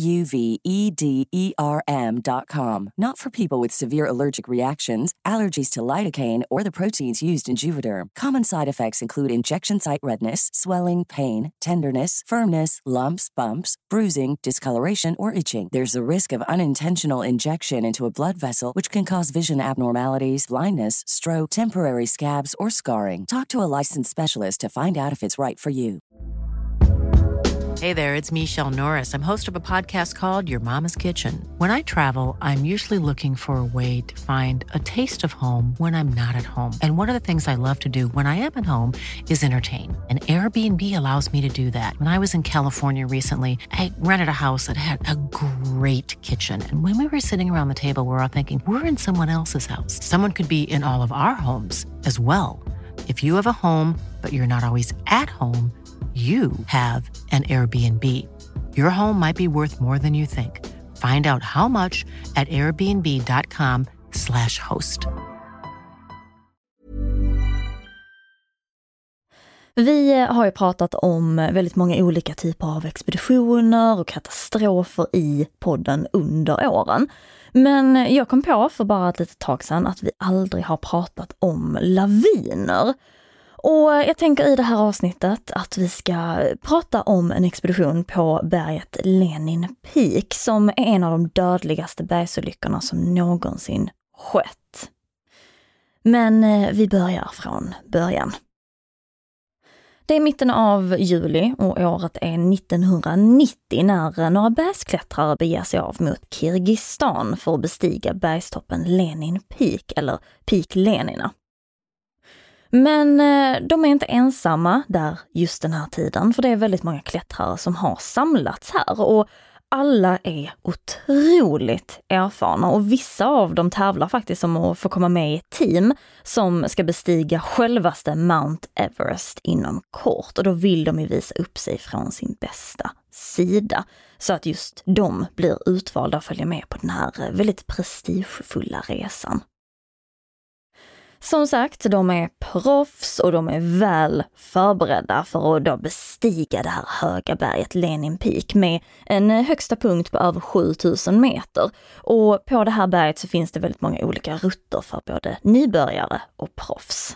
JUVEDERM.com. Not for people with severe allergic reactions, allergies to lidocaine, or the proteins used in Juvederm. Common side effects include injection site redness, swelling, pain, tenderness, firmness, lumps, bumps, bruising, discoloration, or itching. There's a risk of unintentional injection into a blood vessel, which can cause vision abnormalities, blindness, stroke, temporary scabs, or scarring. Talk to a licensed specialist to find out if it's right for you. Hey there, it's Michelle Norris. I'm host of a podcast called Your Mama's Kitchen. When I travel, I'm usually looking for a way to find a taste of home when I'm not at home. And one of the things I love to do when I am at home is entertain. And Airbnb allows me to do that. When I was in California recently, I rented a house that had a great kitchen. And when we were sitting around the table, we're all thinking, we're in someone else's house. Someone could be in all of our homes as well. If you have a home, but you're not always at home, you have an Airbnb. Your home might be worth more than you think. Find out how much at airbnb.com/host. Vi har ju pratat om väldigt många olika typer av expeditioner och katastrofer i podden under åren. Men jag kom på för bara ett litet tag sedan att vi aldrig har pratat om laviner. Och jag tänker i det här avsnittet att vi ska prata om en expedition på berget Lenin Peak som är en av de dödligaste bergsolyckorna som någonsin skett. Men vi börjar från början. Det är mitten av juli och året är 1990 när några bergsklättrare beger sig av mot Kirgisistan för att bestiga bergstoppen Lenin Peak eller Peak Lenina. Men de är inte ensamma där just den här tiden, för det är väldigt många klättrare som har samlats här och alla är otroligt erfarna och vissa av dem tävlar faktiskt om att få komma med i ett team som ska bestiga självaste Mount Everest inom kort, och då vill de ju visa upp sig från sin bästa sida så att just de blir utvalda att följa med på den här väldigt prestigefulla resan. Som sagt, de är proffs och de är väl förberedda för att då bestiga det här höga berget Lenin Peak med en högsta punkt på över 7000 meter. Och på det här berget så finns det väldigt många olika rutter för både nybörjare och proffs.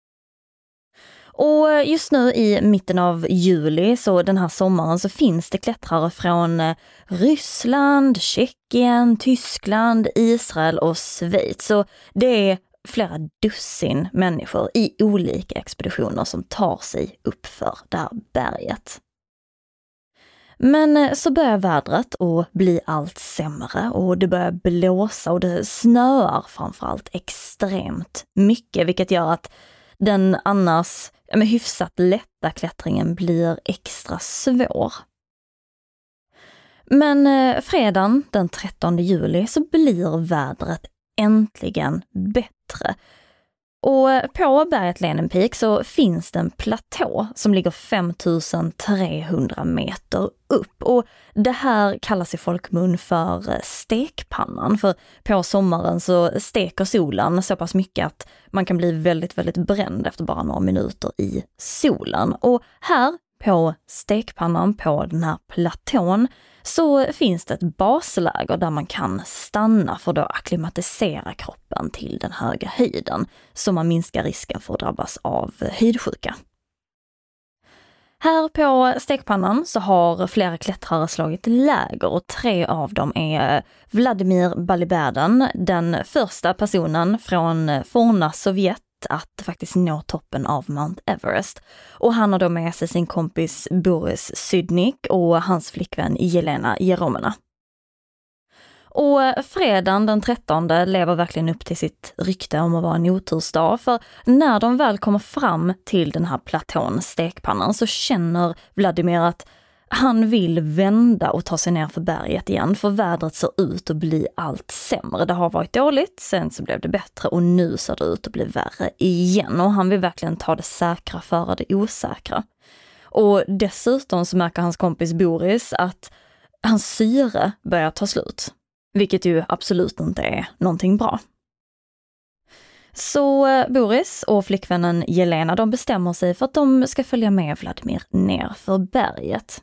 Och just nu i mitten av juli, så den här sommaren, så finns det klättrare från Ryssland, Tjeckien, Tyskland, Israel och Schweiz. Så det är flera dussin människor i olika expeditioner som tar sig upp för det här berget. Men så börjar vädret att bli allt sämre och det börjar blåsa och det snöar framförallt extremt mycket, vilket gör att den annars hyfsat lätta klättringen blir extra svår. Men fredagen den 13 juli så blir vädret äntligen bättre. Och på berget Lenin Peak så finns det en platå som ligger 5300 meter upp. Och det här kallas i folkmun för stekpannan. För på sommaren så steker solen så pass mycket att man kan bli väldigt, väldigt bränd efter bara några minuter i solen. Och här på stekpannan på den här platån så finns det ett basläger där man kan stanna för att akklimatisera kroppen till den höga höjden så man minskar risken för att drabbas av höjdsjuka. Här på stekpannan så har flera klättrare slagit läger och 3 av dem är Vladimir Baliberdin, den första personen från forna Sovjet att faktiskt nå toppen av Mount Everest. Och han har då med sig sin kompis Boris Sydnik och hans flickvän Jelena Jeromina. Och fredagen den 13 lever verkligen upp till sitt rykte om att vara en otursdag, för när de väl kommer fram till den här platån, stekpannan, så känner Vladimir att han vill vända och ta sig ner för berget igen, för vädret ser ut att bli allt sämre. Det har varit dåligt, sen så blev det bättre och nu ser det ut att bli värre igen. Och han vill verkligen ta det säkra före det osäkra. Och dessutom så märker hans kompis Boris att hans syre börjar ta slut. Vilket ju absolut inte är någonting bra. Så Boris och flickvännen Jelena, de bestämmer sig för att de ska följa med Vladimir ner för berget.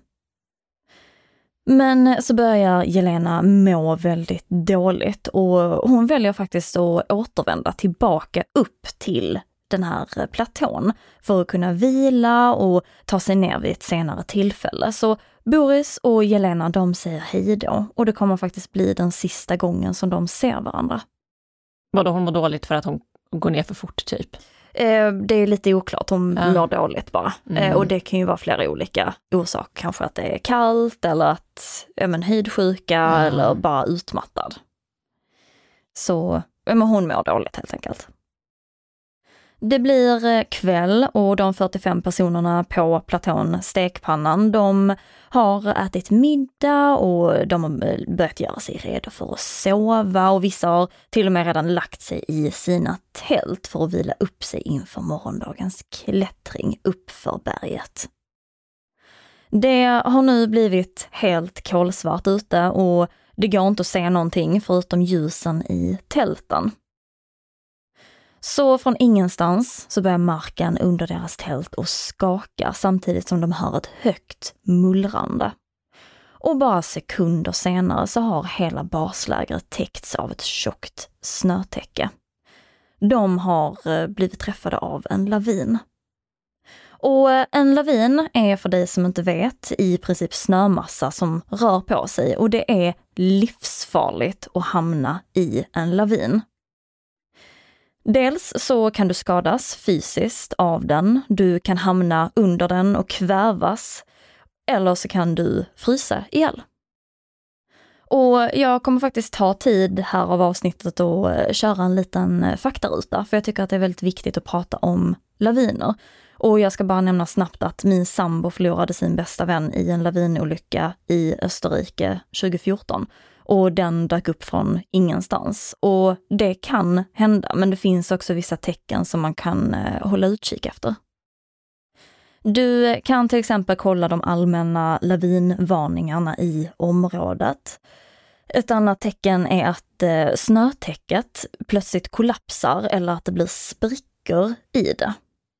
Men så börjar Jelena må väldigt dåligt och hon väljer faktiskt att återvända tillbaka upp till den här platån för att kunna vila och ta sig ner vid ett senare tillfälle. Så Boris och Jelena, de säger hej då, och det kommer faktiskt bli den sista gången som de ser varandra. Vadå, hon mår dåligt för att hon går ner för fort typ? Det är lite oklart, hon mår dåligt bara. Och det kan ju vara flera olika orsaker. Kanske att det är kallt eller att höjdsjuka eller bara utmattad. Så hon mår dåligt helt enkelt. Det blir kväll och de 45 personerna på platån stekpannan, de har ätit middag och de har börjat göra sig redo för att sova, och vissa har till och med redan lagt sig i sina tält för att vila upp sig inför morgondagens klättring upp för berget. Det har nu blivit helt kolsvart ute och det går inte att se någonting förutom ljusen i tälten. Så från ingenstans så börjar marken under deras tält att skaka samtidigt som de hör ett högt mullrande. Och bara sekunder senare så har hela baslägret täckts av ett tjockt snötäcke. De har blivit träffade av en lavin. Och en lavin är, för dig som inte vet, i princip snömassa som rör på sig, och det är livsfarligt att hamna i en lavin. Dels så kan du skadas fysiskt av den, du kan hamna under den och kvävas, eller så kan du frysa ihjäl. Och jag kommer faktiskt ta tid här av avsnittet och köra en liten faktaruta, för jag tycker att det är väldigt viktigt att prata om laviner. Och jag ska bara nämna snabbt att min sambo förlorade sin bästa vän i en lavinolycka i Österrike 2014. Och den dök upp från ingenstans. Och det kan hända, men det finns också vissa tecken som man kan hålla utkik efter. Du kan till exempel kolla de allmänna lavinvarningarna i området. Ett annat tecken är att snötäcket plötsligt kollapsar eller att det blir sprickor i det.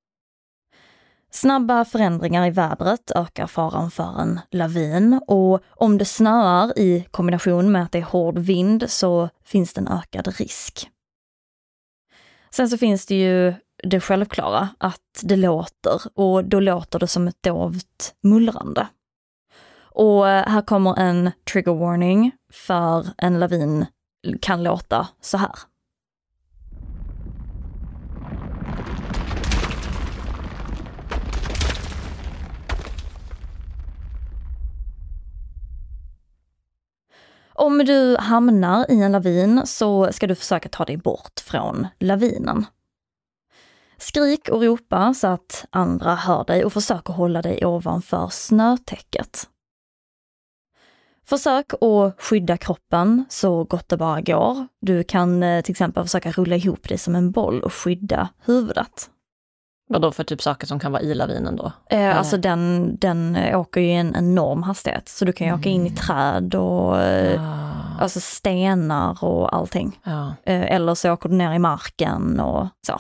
Snabba förändringar i vädret ökar faran för en lavin, och om det snöar i kombination med att det är hård vind så finns det en ökad risk. Sen så finns det ju det självklara att det låter, och då låter det som ett dovt mullrande. Och här kommer en trigger warning, för en lavin kan låta så här. Om du hamnar i en lavin så ska du försöka ta dig bort från lavinen. Skrik och ropa så att andra hör dig och försök att hålla dig ovanför snötäcket. Försök att skydda kroppen så gott det bara går. Du kan till exempel försöka rulla ihop dig som en boll och skydda huvudet. Vad då för typ saker som kan vara i lavinen då? Alltså den åker ju i en enorm hastighet. Så du kan ju åka in i träd och alltså stenar och allting. Ja. Eller så åker du ner i marken och så.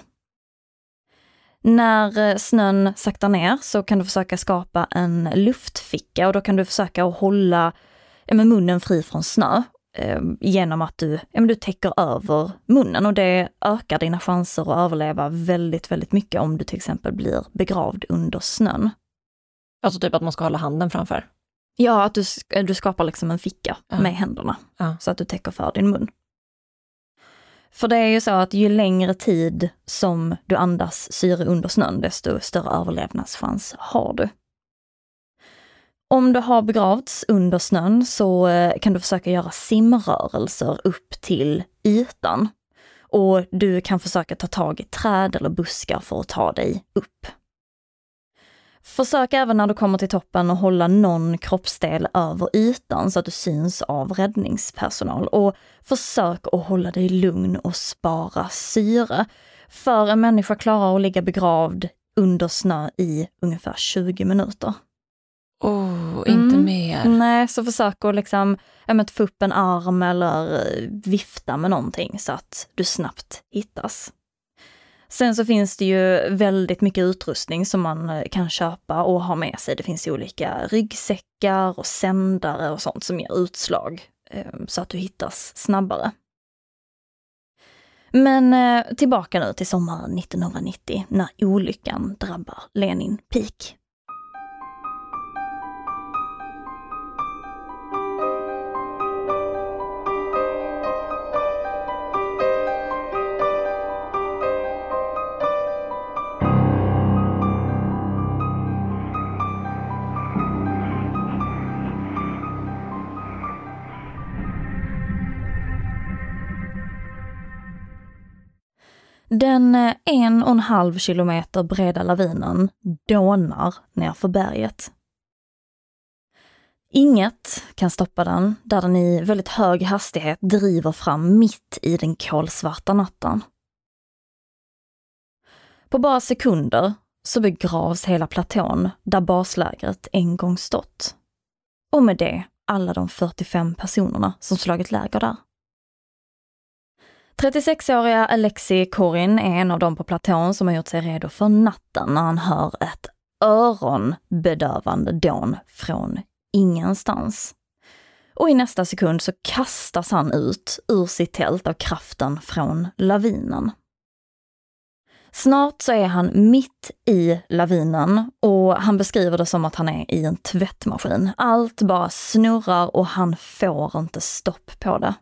När snön saktar ner så kan du försöka skapa en luftficka. Och då kan du försöka att hålla med munnen fri från snö. Genom att du täcker över munnen, och det ökar dina chanser att överleva väldigt, väldigt mycket om du till exempel blir begravd under snön. Alltså typ att man ska hålla handen framför? Ja, att du skapar liksom en ficka med händerna så att du täcker för din mun. För det är ju så att ju längre tid som du andas syre under snön, desto större överlevnadschans har du. Om du har begravts under snön så kan du försöka göra simrörelser upp till ytan. Och du kan försöka ta tag i träd eller buskar för att ta dig upp. Försök även när du kommer till toppen att hålla någon kroppsdel över ytan så att du syns av räddningspersonal. Och försök att hålla dig lugn och spara syre. För en människa klarar att ligga begravd under snö i ungefär 20 minuter. Inte mer. Nej, så försök att liksom, få upp en arm eller vifta med någonting så att du snabbt hittas. Sen så finns det ju väldigt mycket utrustning som man kan köpa och ha med sig. Det finns ju olika ryggsäckar och sändare och sånt som ger utslag så att du hittas snabbare. Men tillbaka nu till sommaren 1990 när olyckan drabbar Lenin Peak. Den 1,5 kilometer breda lavinen dånar ner för berget. Inget kan stoppa den där den i väldigt hög hastighet driver fram mitt i den kolsvarta natten. På bara sekunder så begravs hela platån där baslägret en gång stått. Och med det alla de 45 personerna som slagit läger där. 36-åriga Alexei Korin är en av dem på platån som har gjort sig redo för natten när han hör ett öronbedövande dån från ingenstans. Och i nästa sekund så kastas han ut ur sitt tält av kraften från lavinen. Snart så är han mitt i lavinen och han beskriver det som att han är i en tvättmaskin. Allt bara snurrar och han får inte stopp på det.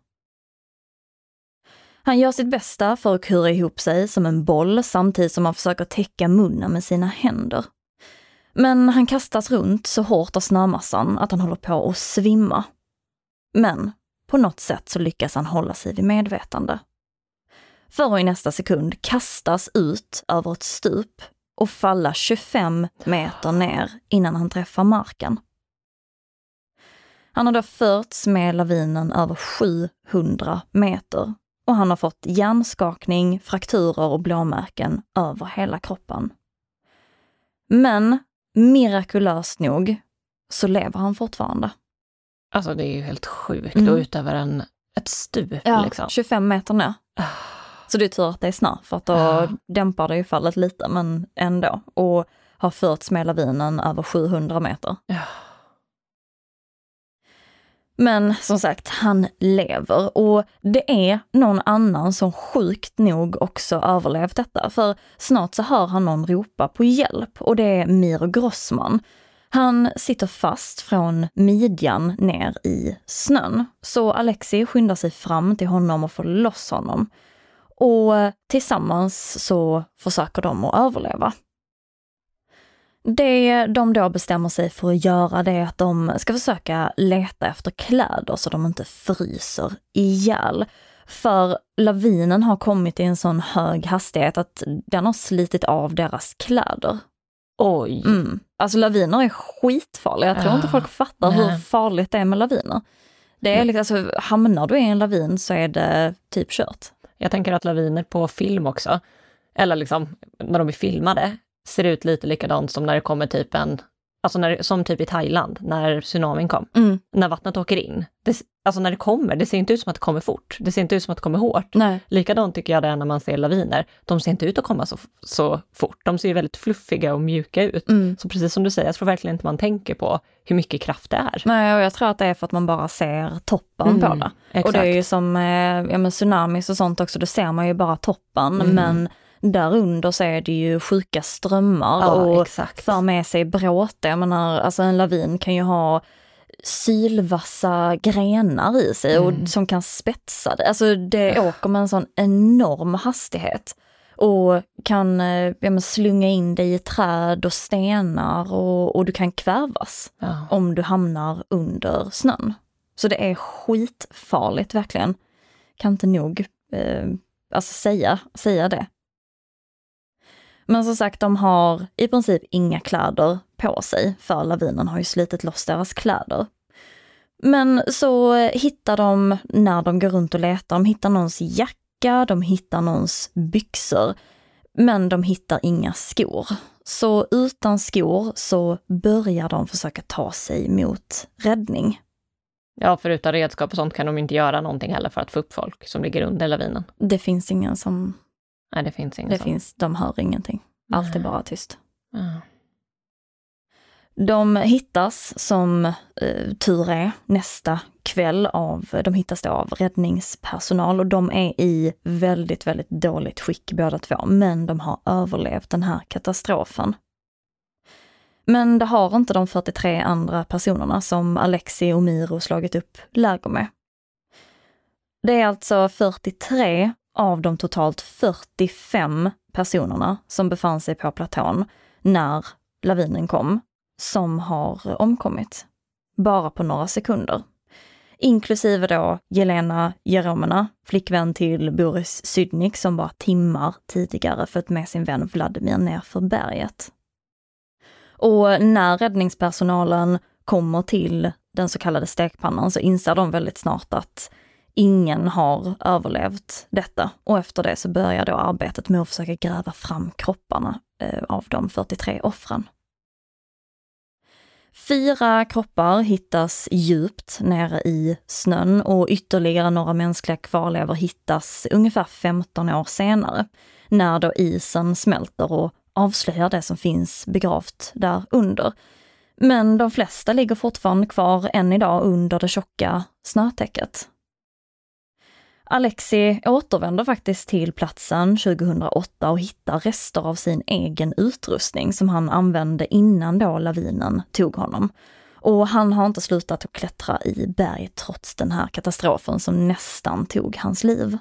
Han gör sitt bästa för att kura ihop sig som en boll samtidigt som han försöker täcka munnen med sina händer. Men han kastas runt så hårt av snömassan att han håller på att svimma. Men på något sätt så lyckas han hålla sig vid medvetande. För att i nästa sekund kastas ut över ett stup och falla 25 meter ner innan han träffar marken. Han har då förts med lavinen över 700 meter. Och han har fått hjärnskakning, frakturer och blåmärken över hela kroppen. Men mirakulöst nog så lever han fortfarande. Alltså det är ju helt sjukt att ut över ett stup. Ja, liksom. 25 meter ner. Så det är tur att det är snö för att då dämpar det ju fallet lite, men ändå. Och har förts med lavinen över 700 meter. Ja. Men som sagt, han lever och det är någon annan som sjukt nog också överlevt detta. För snart så hör han någon ropa på hjälp och det är Miro Grossman. Han sitter fast från midjan ner i snön. Så Alexei skyndar sig fram till honom och får loss honom. Och tillsammans så försöker de att överleva. Det de då bestämmer sig för att göra, det är att de ska försöka leta efter kläder så de inte fryser ihjäl. För lavinen har kommit i en sån hög hastighet att den har slitit av deras kläder. Oj. Alltså laviner är skitfarliga. Jag tror inte folk fattar hur farligt det är med laviner. Det är liksom, alltså, hamnar du i en lavin så är det typ kört. Jag tänker att laviner på film också, eller liksom när de är filmade, ser ut lite likadant som när det kommer typ som typ i Thailand, när tsunamin kom. När vattnet åker in. Alltså när det kommer, det ser inte ut som att det kommer fort. Det ser inte ut som att det kommer hårt. Nej. Likadant tycker jag det är när man ser laviner. De ser inte ut att komma så fort. De ser väldigt fluffiga och mjuka ut. Så precis som du säger, jag tror verkligen inte man tänker på hur mycket kraft det är. Nej, och jag tror att det är för att man bara ser toppen på det. Exakt. Och det är ju som tsunamis och sånt också, då ser man ju bara toppen. Men där under så är det ju sjuka strömmar och för med sig bråte. Jag menar, alltså en lavin kan ju ha sylvassa grenar i sig och som kan spetsa det. Alltså det åker med en sån enorm hastighet och kan slunga in dig i träd och stenar och du kan kvävas om du hamnar under snön. Så det är skitfarligt verkligen. Kan inte nog säga det. Men som sagt, de har i princip inga kläder på sig, för lavinen har ju slitit loss deras kläder. Men så hittar de, när de går runt och letar, de hittar någons jacka, de hittar någons byxor, men de hittar inga skor. Så utan skor så börjar de försöka ta sig mot räddning. Ja, för utan redskap och sånt kan de inte göra någonting heller för att få upp folk som ligger under lavinen. Det finns ingen som... Nej, det finns ingen de hör ingenting. Allt är bara tyst. Mm. De hittas som tur är nästa kväll de hittas då av räddningspersonal och de är i väldigt, väldigt dåligt skick båda två, men de har överlevt den här katastrofen. Men det har inte de 43 andra personerna som Alexi och Miro slagit upp läger med. Det är alltså 43 av de totalt 45 personerna som befann sig på platån när lavinen kom, som har omkommit. Bara på några sekunder. Inklusive då Jelena Jeromina, flickvän till Boris Sydnik, som bara timmar tidigare följt med sin vän Vladimir ner för berget. Och när räddningspersonalen kommer till den så kallade stekpannan så inser de väldigt snart att ingen har överlevt detta. Och efter det så börjar då arbetet med att försöka gräva fram kropparna av de 43 offren. 4 kroppar hittas djupt nere i snön och ytterligare några mänskliga kvarlevor hittas ungefär 15 år senare, när då isen smälter och avslöjar det som finns begravt där under. Men de flesta ligger fortfarande kvar än idag under det tjocka snötäcket. Alexi återvänder faktiskt till platsen 2008 och hittar rester av sin egen utrustning som han använde innan då lavinen tog honom. Och han har inte slutat att klättra i berget trots den här katastrofen som nästan tog hans liv.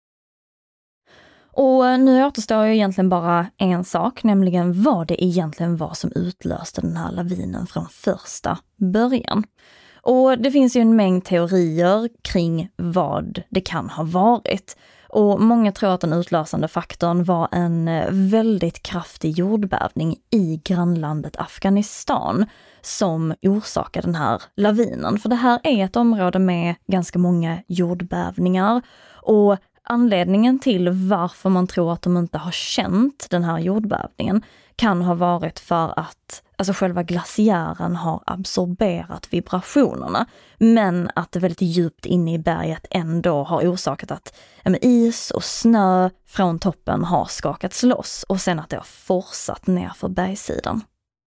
Och nu återstår ju egentligen bara en sak, nämligen vad det egentligen var som utlöste den här lavinen från första början. Och det finns ju en mängd teorier kring vad det kan ha varit. Och många tror att den utlösande faktorn var en väldigt kraftig jordbävning i grannlandet Afghanistan som orsakade den här lavinen. För det här är ett område med ganska många jordbävningar och anledningen till varför man tror att de inte har känt den här jordbävningen kan ha varit för att själva glaciären har absorberat vibrationerna, men att det väldigt djupt inne i berget ändå har orsakat att is och snö från toppen har skakats loss och sen att det har forsat ner för bergssidan.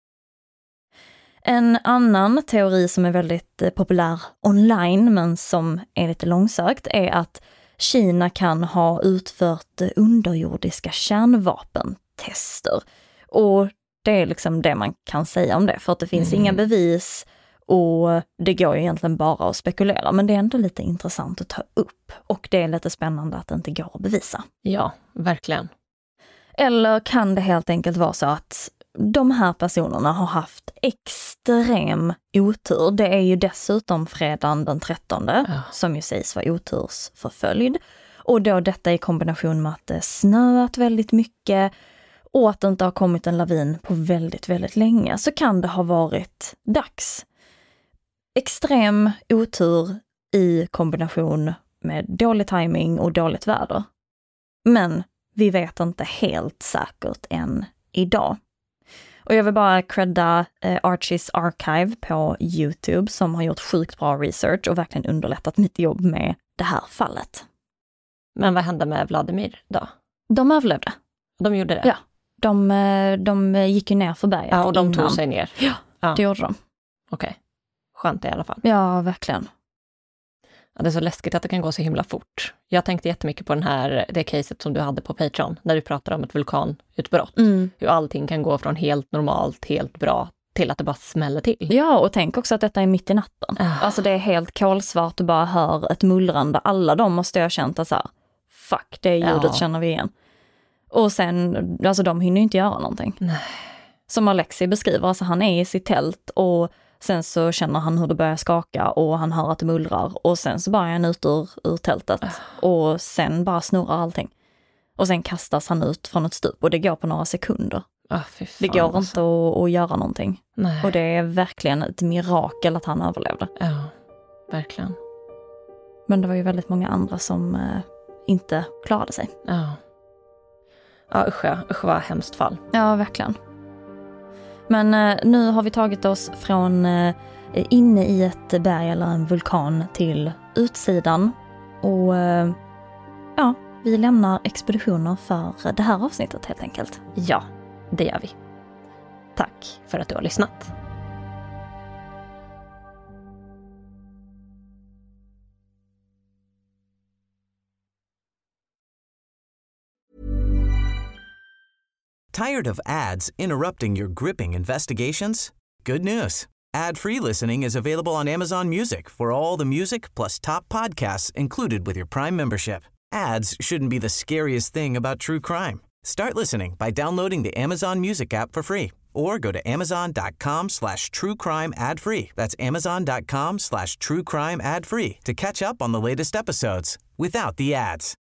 En annan teori som är väldigt populär online men som är lite långsökt är att Kina kan ha utfört underjordiska kärnvapentester. Och det är liksom det man kan säga om det, för att det finns inga bevis och det går ju egentligen bara att spekulera. Men det är ändå lite intressant att ta upp och det är lite spännande att det inte går att bevisa. Ja, verkligen. Eller kan det helt enkelt vara så att de här personerna har haft extrem otur. Det är ju dessutom fredagen den 13 som ju sägs vara otursförföljd. Och då detta i kombination med att det snöat väldigt mycket och att det inte har kommit en lavin på väldigt, väldigt länge, så kan det ha varit dags. Extrem otur i kombination med dålig timing och dåligt väder. Men vi vet inte helt säkert än idag. Och jag vill bara credda Archies Archive på YouTube som har gjort sjukt bra research och verkligen underlättat mitt jobb med det här fallet. Men vad hände med Vladimir då? De överlevde. De gjorde det? Ja. De gick ju ner för berget. Ja, och de innan. tog sig ner? Ja, det gjorde de. Okej. Skönt i alla fall. Ja, verkligen. Ja, det är så läskigt att det kan gå så himla fort. Jag tänkte jättemycket på det caset som du hade på Patreon, när du pratade om ett vulkanutbrott. Hur allting kan gå från helt normalt, helt bra, till att det bara smäller till. Ja, och tänk också att detta är mitt i natten. Alltså det är helt kolsvart och bara hör ett mullrande. Alla de måste jag ha känt att så här, fuck, det ljudet känner vi igen. Och sen, alltså de hinner ju inte göra någonting. Nej. Som Alexi beskriver, alltså han är i sitt tält och sen så känner han hur det börjar skaka och han hör att det mullrar. Och sen så bara är han ut ur tältet och sen bara snurrar allting. Och sen kastas han ut från ett stup och det går på några sekunder. Det går inte att göra någonting. Nej. Och det är verkligen ett mirakel att han överlevde. Ja, verkligen. Men det var ju väldigt många andra som inte klarade sig. Ja, usch vad hemskt fall. Ja, verkligen. Men nu har vi tagit oss från inne i ett berg eller en vulkan till utsidan. Och vi lämnar expeditioner för det här avsnittet helt enkelt. Ja, det gör vi. Tack för att du har lyssnat. Tired of ads interrupting your gripping investigations? Good news. Ad-free listening is available on Amazon Music for all the music plus top podcasts included with your Prime membership. Ads shouldn't be the scariest thing about true crime. Start listening by downloading the Amazon Music app for free or go to amazon.com/truecrime ad-free. That's amazon.com/truecrime ad-free to catch up on the latest episodes without the ads.